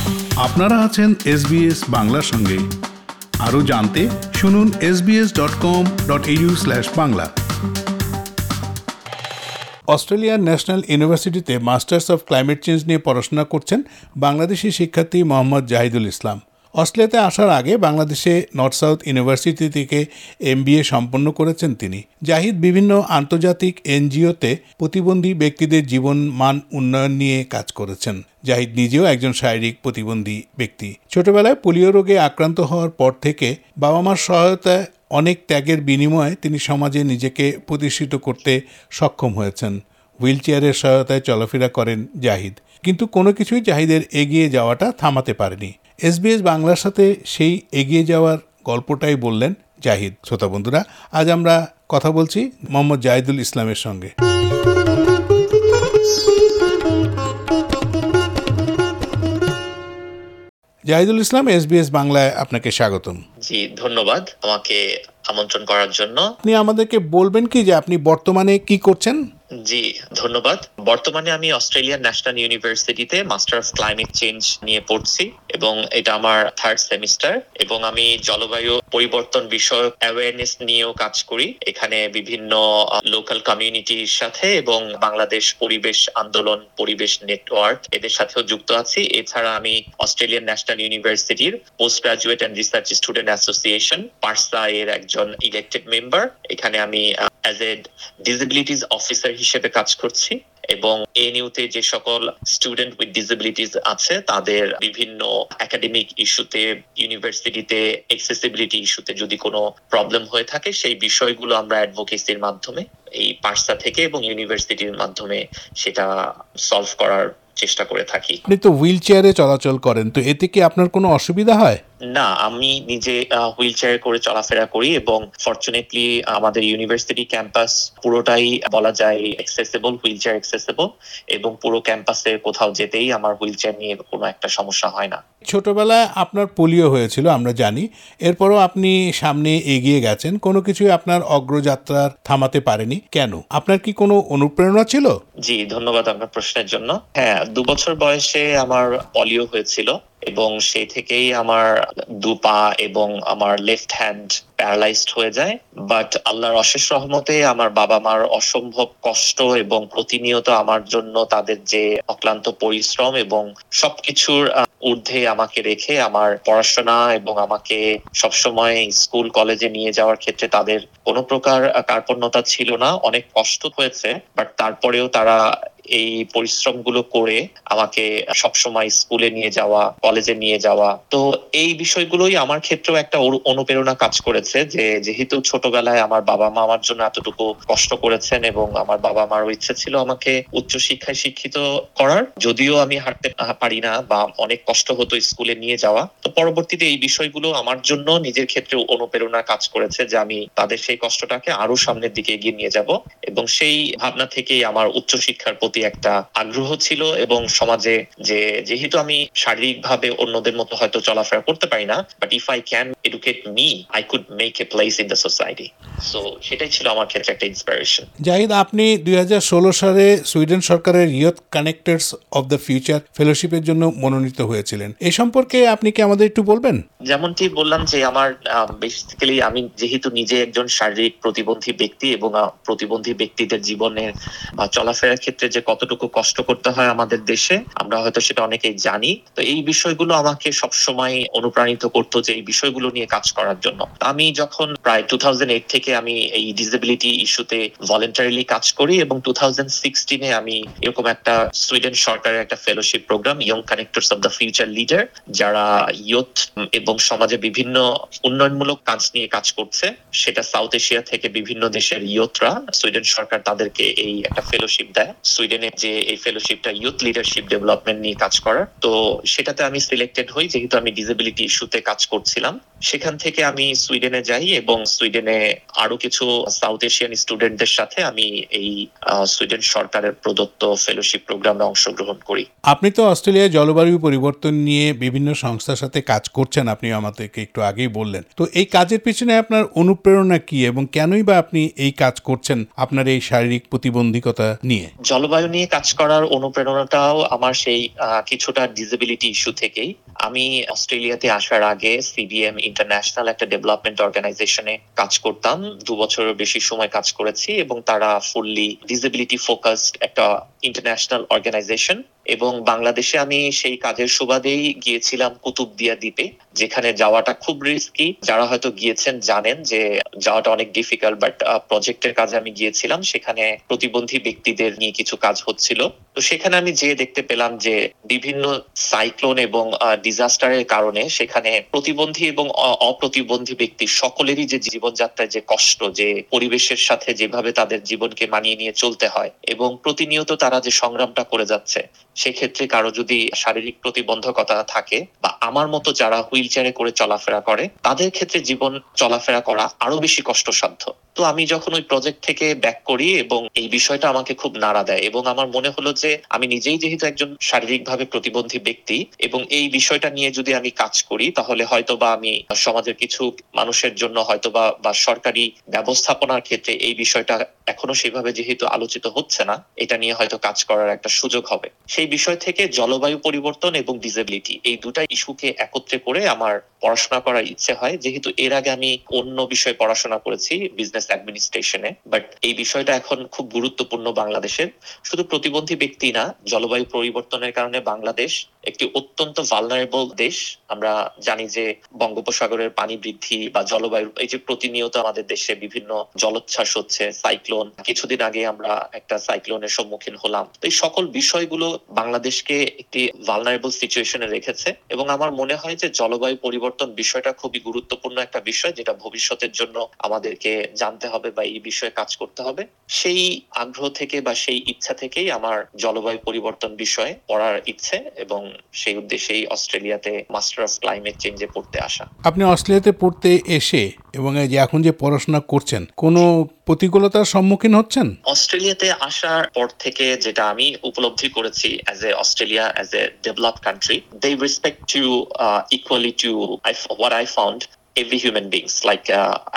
আপনারা আছেন SBS বাংলার সঙ্গে। আরও জানতে শুনুন sbs.com.au/বাংলা। অস্ট্রেলিয়ার ন্যাশনাল ইউনিভার্সিটিতে মাস্টার্স অফ ক্লাইমেট চেঞ্জ নিয়ে পড়াশোনা করছেন বাংলাদেশি শিক্ষার্থী মোহাম্মদ জাহিদুল ইসলাম। অস্ট্রেলিয়াতে আসার আগে বাংলাদেশে নর্থ সাউথ ইউনিভার্সিটি থেকে MBA সম্পন্ন করেছেন তিনি। জাহিদ বিভিন্ন আন্তর্জাতিক NGO-তে প্রতিবন্ধী ব্যক্তিদের জীবন মান উন্নয়ন নিয়ে কাজ করেছেন। জাহিদ নিজেও একজন শারীরিক প্রতিবন্ধী ব্যক্তি। ছোটবেলায় পোলিও রোগে আক্রান্ত হওয়ার পর থেকে বাবা মার সহায়তায় অনেক ত্যাগের বিনিময়ে তিনি সমাজে নিজেকে প্রতিষ্ঠিত করতে সক্ষম হয়েছেন। হুইল চেয়ারের সহায়তায় চলাফেরা করেন জাহিদ, কিন্তু কোনো কিছুই জাহিদের এগিয়ে যাওয়াটা থামাতে পারেনি। SBS বাংলার সাথে সেই এগিয়ে যাওয়ার গল্পটাই বললেন জাহিদ। শ্রোতা বন্ধুরা, আজ আমরা কথা বলছি মোহাম্মদ জাহিদুল ইসলামের সঙ্গে। জাহিদুল ইসলাম, SBS বাংলায় আপনাকে স্বাগতম। জি, ধন্যবাদ আমাকে আমন্ত্রণ করার জন্য। আপনি আমাদেরকে বলবেন কি যে আপনি বর্তমানে কি করছেন? জি, ধন্যবাদ। বর্তমানে আমি অস্ট্রেলিয়ান ন্যাশনাল ইউনিভার্সিটিতে মাস্টার অফ ক্লাইমেট চেঞ্জ নিয়ে পড়ছি এবং এটা আমার 3rd সেমিস্টার এবং আমি জলবায়ু পরিবর্তন বিষয়ক অ্যাওয়ারনেস নিয়েও কাজ করি। এখানে বিভিন্ন লোকাল কমিউনিটির সাথে এবং বাংলাদেশ পরিবেশ আন্দোলন, পরিবেশ নেটওয়ার্ক এদের সাথেও যুক্ত আছি। এছাড়া আমি অস্ট্রেলিয়ান ন্যাশনাল ইউনিভার্সিটির post graduate and research student association PARSA এর একজন ইলেক্টেড মেম্বার। এখানে আমি অ্যাজ এ ডিসেবিলিটিস অফিসার হিসেবে কাজ করছি এবং ANU-তে যে সকল স্টুডেন্ট উইথ ডিসেবিলিটিস আছে তাদের বিভিন্ন একাডেমিক ইস্যুতে, ইউনিভার্সিটিতে অ্যাক্সেসিবিলিটি ইস্যুতে যদি কোনো প্রবলেম হয়ে থাকে সেই বিষয়গুলো আমরা অ্যাডভোকেসির মাধ্যমে এই পার্সা থেকে এবং ইউনিভার্সিটির মাধ্যমে সেটা সলভ করার চেষ্টা করে থাকি। আপনি তো হুইল চেয়ারে চলাচল করেন, তো এতে কি আপনার কোনো অসুবিধা হয়? না, আমি নিজে হুইল চেয়ারে করে চলাফেরা করি এবং ফরচুনেটলি আমাদের ইউনিভার্সিটি ক্যাম্পাস পুরোটাই বলা যায় অ্যাক্সেসিবল, হুইল চেয়ার অ্যাক্সেসিবল এবং পুরো ক্যাম্পাসে কোথাও যেতেই আমার হুইল চেয়ার নিয়ে কোনো একটা সমস্যা হয় না। ছোটবেলায় আপনার পোলিও হয়েছিল আমরা জানি, এরপরও আপনি সামনে এগিয়ে গেছেন, কোনো কিছুই আপনার অগ্রযাত্রার থামাতে পারেনি। কেন? আপনার কি কোনো অনুপ্রেরণা ছিল? জি, ধন্যবাদ আপনার প্রশ্নের জন্য। হ্যাঁ, 2 বছর বয়সে আমার পোলিও হয়েছিল এবং সেই থেকেই আমার 2 পা এবং আমার লেফট হ্যান্ড প্যারালাইজড হয়ে যায়। বাট আল্লাহর অশেষ রহমতে আমার বাবা মার অসম্ভব কষ্ট এবং প্রতিনিয়ত আমার জন্য তাদের যে অক্লান্ত পরিশ্রম এবং সবকিছুর ঊর্ধ্বে আমাকে রেখে আমার পড়াশোনা এবং আমাকে সবসময় স্কুল কলেজে নিয়ে যাওয়ার ক্ষেত্রে তাদের কোনো প্রকার কার্পণ্যতা ছিল না। অনেক কষ্ট হয়েছে, বাট তারপরেও তারা এই পরিশ্রমগুলো করে আমাকে সবসময় স্কুলে নিয়ে যাওয়া, কলেজে নিয়ে যাওয়া। তো এই বিষয়গুলোই আমার ক্ষেত্রেও একটা অনুপ্রেরণা কাজ করেছে যে যেহেতু ছোটবেলায় আমার বাবা মা আমার জন্য এতটুকু কষ্ট করেছেন এবং আমার বাবা মারও ইচ্ছে ছিল আমাকে উচ্চশিক্ষায় শিক্ষিত করার, যদিও আমি হাঁটতে পারি না বা অনেক কষ্ট হতো স্কুলে নিয়ে যাওয়া। তো পরবর্তীতে এই বিষয়গুলো আমার জন্য নিজের ক্ষেত্রে অনুপ্রেরণা কাজ করেছে যে আমি তাদের সেই কষ্টটাকে আরো সামনের দিকে এগিয়ে নিয়ে যাব এবং সেই ভাবনা থেকেই আমার উচ্চশিক্ষার প্রতি একটা আগ্রহ ছিল এবং সমাজে যেহেতু আমি শারীরিকভাবে অন্যদের মতো হয়তো চলাফেরা করতে পারি না, but if I can educate me I could make a place in the society. So সেটাই ছিল আমার ক্ষেত্রে একটা ইন্সপিরেশন। জাহিদ, আপনি 2016 সালে সুইডেন সরকারের youth connectors of the future ফেলোশিপের জন্য মনোনীত হয়েছিলেন। এই সম্পর্কে আপনি কি আমাদের একটু বলবেন? যেমনটি বললাম যে আমার বেসিক্যালি আমি যেহেতু নিজে একজন শারীরিক প্রতিবন্ধী ব্যক্তি এবং প্রতিবন্ধী ব্যক্তিদের জীবনের চলাফেরার ক্ষেত্রে যে কতটুকু কষ্ট করতে হয় আমাদের দেশে, আমরা হয়তো সেটা অনেকেই জানি। তো এই বিষয়গুলো আমাকে সবসময় অনুপ্রাণিত করতো যে এই বিষয়গুলো নিয়ে কাজ করার জন্য। আমি যখন প্রায় 2008 থেকে আমি এই ডিসেবিলিটি ইস্যুতে ভলেন্টারিলি কাজ করি এবং 2016-এ আমি এরকম একটা সুইডেন সরকারের একটা fellowship program young connectors of the future leader, যারা ইয়ুথ এবং সমাজে বিভিন্ন উন্নয়নমূলক কাজ নিয়ে কাজ করছে, সেটা সাউথ এশিয়া থেকে বিভিন্ন দেশের ইয়ুথরা, সুইডেন সরকার তাদেরকে এই একটা ফেলোশিপ দেয়। সুইডেনের যে এই ফেলোশিপটা ইয়ুথ লিডারশিপ ডেভেলপমেন্ট নিয়ে কাজ করার, তো সেটাতে আমি সিলেক্টেড হই যেহেতু আমি ডিসেবিলিটি ইস্যুতে কাজ করছিলাম। সেখান থেকে আমি সুইডেনে সুইডেনে যাই এবং সুইডেনে আরো কিছু সাউথ এশিয়ান স্টুডেন্টদের সাথে আমি এই সুইডেন সরকারের প্রদত্ত ফেলোশিপ প্রোগ্রামে অংশগ্রহণ করি। আপনি তো অস্ট্রেলিয়ায় জলবায়ু পরিবর্তন নিয়ে বিভিন্ন সংস্থার সাথে কাজ করছেন, আপনি আমাদেরকে একটু আগেই বললেন। তো এই কাজের পিছনে আপনার অনুপ্রেরণা কি এবং কেনই বা আপনি এই কাজ করছেন আপনার এই শারীরিক প্রতিবন্ধকতা নিয়ে? জলবায়ু নিয়ে কাজ করার অনুপ্রেরণাটাও আমার সেই কিছুটা ডিসেবিলিটি ইস্যু থেকেই। আমি অস্ট্রেলিয়াতে আসার আগে সিবিএম ইন্টারন্যাশনাল একটা ডেভেলপমেন্ট অর্গানাইজেশনে কাজ করতাম। 2 বছরের বেশি সময় কাজ করেছি এবং তারা ফুললি ডিসেবিলিটি ফোকাসড একটা ইন্টারন্যাশনাল অর্গানাইজেশন। এবং বাংলাদেশে আমি সেই কাজের সুবাদেই গিয়েছিলাম কুতুবদিয়া দ্বীপে, যেখানে যাওয়াটা খুব রিস্কি। যারা হয়তো গিয়েছেন জানেন যে যাওয়াটা অনেক ডিফিকাল্ট, বাট প্রজেক্টের কাজে আমি গিয়েছিলাম। সেখানে প্রতিবন্ধী ব্যক্তিদের নিয়ে কিছু কাজ হচ্ছিল। তো সেখানে আমি যেয়ে দেখতে পেলাম যে বিভিন্ন সাইক্লোন এবং ডিজাস্টারের কারণে সেখানে প্রতিবন্ধী এবং অপ্রতিবন্ধী ব্যক্তি সকলেরই যে জীবনযাত্রায় যে কষ্ট, যে পরিবেশের সাথে যেভাবে তাদের জীবনকে মানিয়ে নিয়ে চলতে হয় এবং প্রতিনিয়ত তারা যে সংগ্রামটা করে যাচ্ছে, সেক্ষেত্রে কারো যদি শারীরিক প্রতিবন্ধকতা থাকে বা আমার মতো যারা হুইল চেয়ারে করে চলাফেরা করে, তাদের ক্ষেত্রে জীবন চলাফেরা করা আরো বেশি কষ্টসাধ্য। তো আমি যখন ওই প্রজেক্ট থেকে ব্যাক করি এবং এই বিষয়টা আমাকে খুব নাড়া দেয় এবং আমার মনে হলো যে আমি নিজেই যেহেতু একজন শারীরিকভাবে প্রতিবন্ধী ব্যক্তি এবং এই বিষয়টা নিয়ে যদি আমি কাজ করি, তাহলে হয়তো বা আমি সমাজের কিছু মানুষের জন্য হয়তো বা সরকারি ব্যবস্থাপনার ক্ষেত্রে এই বিষয়টা এখনো সেভাবে যেহেতু আলোচিত হচ্ছে না, এটা নিয়ে হয়তো কাজ করার একটা সুযোগ হবে। সেই বিষয় থেকে জলবায়ু পরিবর্তন এবং ডিসেবিলিটি এই দুটা ইস্যুকে একত্রে করে আমার পড়াশোনা করার ইচ্ছে হয়। যেহেতু এর আগে আমি অন্য বিষয়ে পড়াশোনা করেছি, বিজনেস অ্যাডমিনিস্ট্রেশনে, বাট এই বিষয়টা এখন খুব গুরুত্বপূর্ণ বাংলাদেশের। শুধু প্রতিবন্ধী ব্যক্তি না, জলবায়ু পরিবর্তনের কারণে বাংলাদেশ একটি অত্যন্ত ভালনারেবল দেশ। আমরা জানি যে বঙ্গোপসাগরের পানি বৃদ্ধি বা জলবায়ু, এই যে প্রতিনিয়ত আমাদের দেশে বিভিন্ন জলোচ্ছ্বাস হচ্ছে, সাইক্লোন, কিছুদিন আগে আমরা একটা সাইক্লোনের সম্মুখীন হলাম। তো এই সকল বিষয়গুলো বাংলাদেশকে একটি ভালনারেবল সিচুয়েশনে রেখেছে এবং আমার মনে হয় যে জলবায়ু পরিবর্তন বিষয়টা খুবই গুরুত্বপূর্ণ একটা বিষয়, যেটা ভবিষ্যতের জন্য আমাদেরকে জানতে হবে বা এই বিষয়ে কাজ করতে হবে। সেই আগ্রহ থেকে বা সেই ইচ্ছা থেকেই আমার জলবায়ু পরিবর্তন বিষয়ে পড়ার ইচ্ছে এবং সেই উদ্দেশ্যেই অস্ট্রেলিয়াতে মাস্টার অফ ক্লাইমেট চেঞ্জে পড়তে আসা। আপনি অস্ট্রেলিয়াতে পড়তে এসে এবং এই যে এখন যে পড়াশোনা করছেন, কোনো প্রতিকূলতার সম্মুখীন হচ্ছেন? অস্ট্রেলিয়াতে আসার পর থেকে যেটা আমি উপলব্ধি করেছি, Australia as a developed country, they respect you equally to what I found every human beings. Like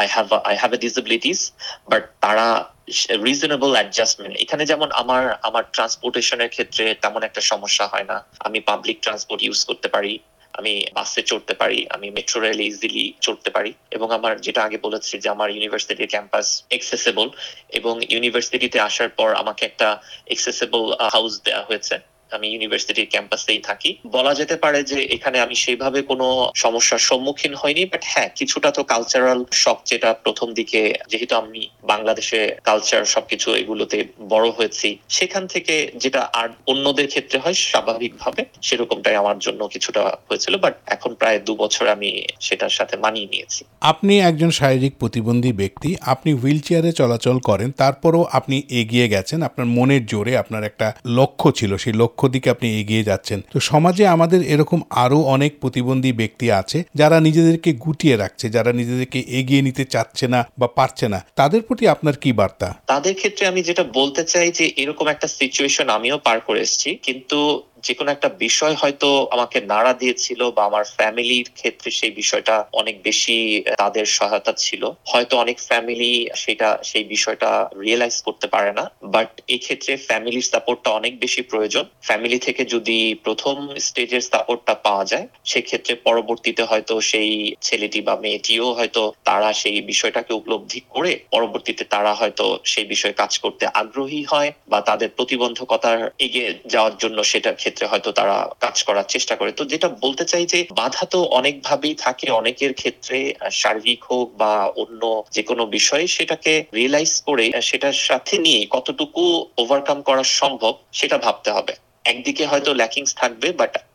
I have a disabilities, but তারা রিজনেবল অ্যাডজাস্টমেন্ট। এখানে যেমন আমার ট্রান্সপোর্টেশনের ক্ষেত্রে তেমন একটা সমস্যা হয় না। আমি পাবলিক ট্রান্সপোর্ট ইউজ করতে পারি, আমি বাসে চড়তে পারি, আমি মেট্রো রেলে ইজিলি চড়তে পারি এবং আমার যেটা আগে বলেছি যে আমার ইউনিভার্সিটির ক্যাম্পাস এক্সেসিবল এবং ইউনিভার্সিটিতে আসার পর আমাকে একটা এক্সেসিবল হাউস দেওয়া হয়েছে। আমি ইউনিভার্সিটির ক্যাম্পাসেই থাকি। বলা যেতে পারে যে এখানে আমি সেইভাবে কোনো সমস্যার সম্মুখীন হইনি, বাট হ্যাঁ, কিছুটা তো কালচারাল শক, যেটা প্রথম দিকে, যেহেতু আমি বাংলাদেশে কালচার সবকিছু এগুলোতে বড় হয়েছি, সেখান থেকে যেটা আর অন্যদের ক্ষেত্রে হয় স্বাভাবিকভাবে, সেরকমটাই আমার জন্য কিছুটা হয়েছিল। বাট এখন প্রায় 2 বছর আমি সেটার সাথে মানিয়ে নিয়েছি। আপনি একজন শারীরিক প্রতিবন্ধী ব্যক্তি, আপনি হুইল চেয়ারে চলাচল করেন, তারপরও আপনি এগিয়ে গেছেন। আপনার মনের জোরে আপনার একটা লক্ষ্য ছিল, সেই লক্ষ্য দিকে আপনি এগিয়ে যাচ্ছেন। তো সমাজে আমাদের এরকম আরো অনেক প্রতিবন্ধী ব্যক্তি আছে যারা নিজেদেরকে গুটিয়ে রাখছে, যারা নিজেদেরকে এগিয়ে নিতে চাচ্ছে না বা পারছে না। তাদের প্রতি আপনার কি বার্তা? তাদের ক্ষেত্রে আমি যেটা বলতে চাই যে এরকম একটা সিচুয়েশন আমিও পার করে এসেছি, কিন্তু যে কোনো একটা বিষয় হয়তো আমাকে নাড়া দিয়েছিল বা আমার ফ্যামিলির ক্ষেত্রে সেই বিষয়টা অনেক বেশি তাদের সহায়তা ছিল। হয়তো অনেক ফ্যামিলি সেই বিষয়টা রিয়েলাইজ করতে পারে না, বাট এই ক্ষেত্রে ফ্যামিলির সাপোর্টটা অনেক বেশি প্রয়োজন। ফ্যামিলি থেকে যদি প্রথম স্টেজের সাপোর্টটা পাওয়া যায়, সেক্ষেত্রে পরবর্তীতে হয়তো সেই ছেলেটি বা মেয়েটিও হয়তো তারা সেই বিষয়টাকে উপলব্ধি করে পরবর্তীতে তারা হয়তো সেই বিষয়ে কাজ করতে আগ্রহী হয় বা তাদের প্রতিবন্ধকতার এগিয়ে যাওয়ার জন্য সেটার ক্ষেত্রে হয়তো তারা কাজ করার চেষ্টা করে। তো যেটা বলতে চাই যে বাধা তো অনেক ভাবেই থাকে অনেকের ক্ষেত্রে, শারীরিক হোক বা অন্য যে কোনো বিষয়, সেটাকে রিয়েলাইজ করে সেটার সাথে নিয়ে কতটুকু ওভারকাম করা সম্ভব সেটা ভাবতে হবে। একদিকে হয়তো ল্যাকিংস থাকবে, বাট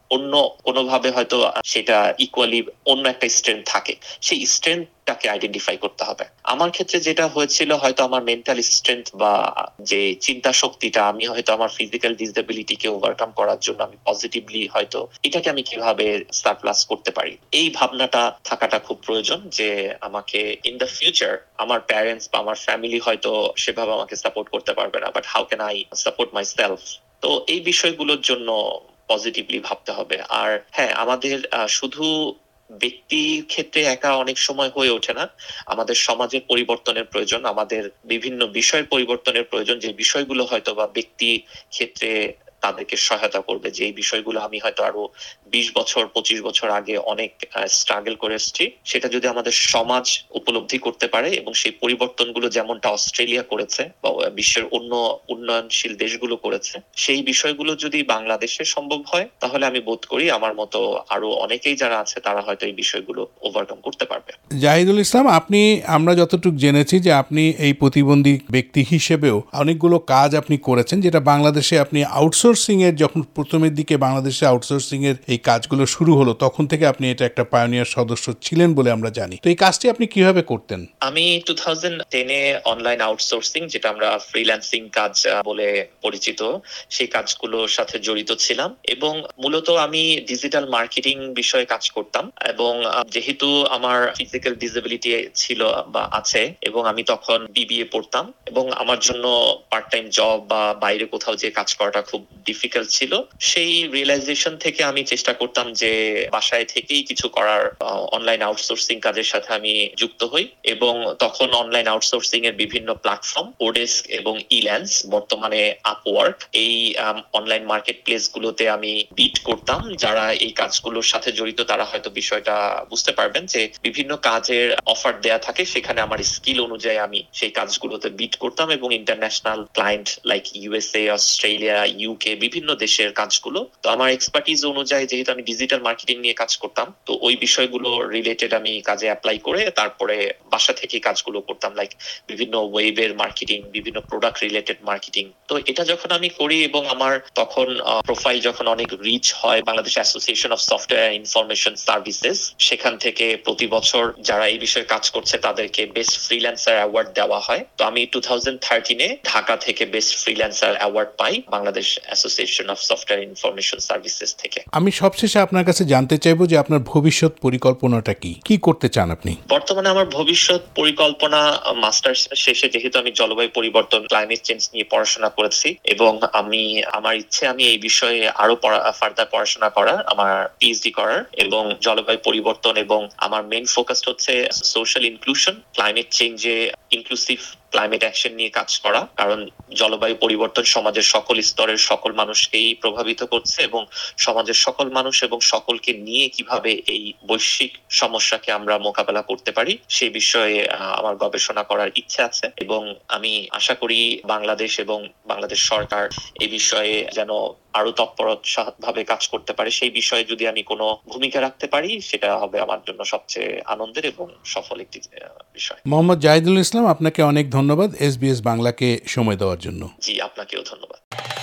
অন্য কোনোভাবে হয়তো সেটা ইকুয়ালি অন্য একটা স্ট্রেংথ থাকে, সেই স্ট্রেংথটাকে আইডেন্টিফাই করতে হবে। আমার ক্ষেত্রে যেটা হয়েছিল, হয়তো আমার মেন্টাল স্ট্রেংথ বা যে চিন্তা শক্তিটা, আমি হয়তো আমার ফিজিক্যাল ডিসএবিলিটিকে ওভারকাম করার জন্য আমি পজিটিভলি হয়তো এটাকে আমি কিভাবে সারপ্লাস করতে পারি, এই ভাবনাটা থাকাটা খুব প্রয়োজন। যে আমাকে ইন দ্য ফিউচার আমার প্যারেন্টস বা আমার ফ্যামিলি হয়তো সেভাবে আমাকে সাপোর্ট করতে পারবে না, but how can I support myself. তো এই বিষয়গুলোর জন্য পজিটিভলি ভাবতে হবে। আর হ্যাঁ, আমাদের শুধু ব্যক্তির ক্ষেত্রে একা অনেক সময় হয়ে ওঠে না, আমাদের সমাজের পরিবর্তনের প্রয়োজন, আমাদের বিভিন্ন বিষয়ের পরিবর্তনের প্রয়োজন, যে বিষয়গুলো হয়তো বা ব্যক্তি ক্ষেত্রে তাদেরকে সহায়তা করবে। যে এই বিষয়গুলো আমি হয়তো আরো 20 বছর 25 বছর আগে অনেক স্ট্রাগল করে এসেছি, সেটা যদি আমাদের সমাজ উপলব্ধি করতে পারে এবং সেই পরিবর্তনগুলো যেমনটা অস্ট্রেলিয়া করেছে বা বিশ্বের অন্য উন্নয়নশীল দেশগুলো করেছে, সেই বিষয়গুলো যদি বাংলাদেশে সম্ভব হয়, তাহলে আমি বোধ করি আমার মতো আরো অনেকেই যারা আছে তারা হয়তো এই বিষয়গুলো ওভারকাম করতে পারবে। জাহিদুল ইসলাম, আমরা যতটুকু জেনেছি যে আপনি এই প্রতিবন্ধী ব্যক্তি হিসেবেও অনেকগুলো কাজ আপনি করেছেন, যেটা বাংলাদেশে আপনি আউটসোর্সিং এর, যখন প্রথমের দিকে বাংলাদেশে আউটসোর্সিং এর এই কাজগুলো শুরু হলো, তখন থেকে আপনি এটা একটা পায়োনিয়ার সদস্য ছিলেন বলে আমরা জানি। তো এই কাজটি আপনি কিভাবে করতেন? আমি 2010-এ অনলাইন আউটসোর্সিং, যেটা আমরা ফ্রিল্যান্সিং কাজ বলে পরিচিত, সেই কাজগুলোর সাথে জড়িত ছিলাম এবং মূলত আমি ডিজিটাল মার্কেটিং বিষয়ে কাজ করতাম। এবং যেহেতু আমার ফিজিক্যাল ডিসেবিলিটি ছিল বা আছে, এবং আমি তখন বিবিএ পড়তাম, এবং আমার জন্য পার্ট টাইম জব বা বাইরে কোথাও যে কাজ করাটা খুব ডিফিকাল্ট ছিল, সেই রিয়েলাইজেশন থেকে আমি চেষ্টা করতাম যে বাসায় থেকেই কিছু করার। অনলাইন আউটসোর্সিং কাজের সাথে আমি যুক্ত হই এবং তখন অনলাইন আউটসোর্সিং এর বিভিন্ন প্ল্যাটফর্ম, ওডেস্ক এবং ইল্যান্স, বর্তমানে আপওয়ার্ক, এই অনলাইন মার্কেট প্লেস গুলোতে আমি বিট করতাম। যারা এই কাজগুলোর সাথে জড়িত তারা হয়তো বিষয়টা বুঝতে পারবেন যে বিভিন্ন কাজের অফার দেয়া থাকে, সেখানে আমার স্কিল অনুযায়ী আমি সেই কাজগুলোতে বিট করতাম এবং international client like USA, Australia, UK, বিভিন্ন দেশের কাজগুলো। তো আমার এক্সপার্টিজ অনুযায়ী, যেহেতু আমি ডিজিটাল মার্কেটিং নিয়ে কাজ করতাম, তো ওই বিষয়গুলো রিলেটেড আমি কাজে অ্যাপ্লাই করে তারপরে বাসা থেকে কাজগুলো করতাম, লাইক বিভিন্ন ওয়েবের মার্কেটিং, বিভিন্ন প্রোডাক্ট রিলেটেড মার্কেটিং। তো এটা যখন আমি করি এবং আমার তখন প্রোফাইল যখন অনেক রিচ হয়, Bangladesh association of software information services, সেখান থেকে প্রতি বছর যারা এই বিষয়ে কাজ করছে তাদেরকে বেস্ট ফ্রিল্যান্সার অ্যাওয়ার্ড দেওয়া হয়। তো আমি 2013-এ ঢাকা থেকে বেস্ট ফ্রিল্যান্সার অ্যাওয়ার্ড পাই Bangladesh association of software information services থেকে। আমি সবশেষে আপনার কাছে জানতে চাইবো যে আপনার ভবিষ্যৎ পরিকল্পনাটা কি করতে চান আপনি? বর্তমানে আমার ভবিষ্যৎ পরিকল্পনা, মাস্টার্স শেষে যেহেতু আমি জলবায়ু পরিবর্তন, ক্লাইমেট চেঞ্জ নিয়ে পড়াশোনা করেছি এবং আমার ইচ্ছে আমি এই বিষয়ে আরো ফার্দার পড়াশোনা করার, আমার পিএইচডি করার, এবং জলবায়ু পরিবর্তন, এবং আমার মেইন ফোকাস হচ্ছে সোশ্যাল ইনক্লুশন, ক্লাইমেট চেঞ্জে ইনক্লুসিভ ক্লাইমেট অ্যাকশন নিয়ে কাজ করা। কারণ জলবায়ু পরিবর্তন সমাজের সকল স্তরের সকল মানুষকেই প্রভাবিত করছে এবং সমাজের সকল মানুষ এবং সকলকে নিয়ে কিভাবে এই বৈশ্বিক সমস্যাকে আমরা মোকাবেলা করতে পারি, সেই বিষয়ে আমার গবেষণা করার ইচ্ছা আছে। এবং আমি আশা করি বাংলাদেশ এবং বাংলাদেশ সরকার এই বিষয়ে যেন আরো তৎপরভাবে কাজ করতে পারে, সেই বিষয়ে যদি আমি কোনো ভূমিকা রাখতে পারি, সেটা হবে আমার জন্য সবচেয়ে আনন্দের এবং সফল একটি বিষয়। মোহাম্মদ জাহিদুল ইসলাম, আপনাকে অনেক ধন্যবাদ SBS বাংলাকে সময় দেওয়ার জন্য। জি, আপনাকেও ধন্যবাদ।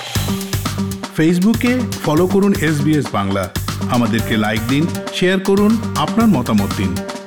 ফেসবুকে ফলো করুন SBS বাংলা, আমাদেরকে লাইক দিন, শেয়ার করুন, আপনার মতামত দিন।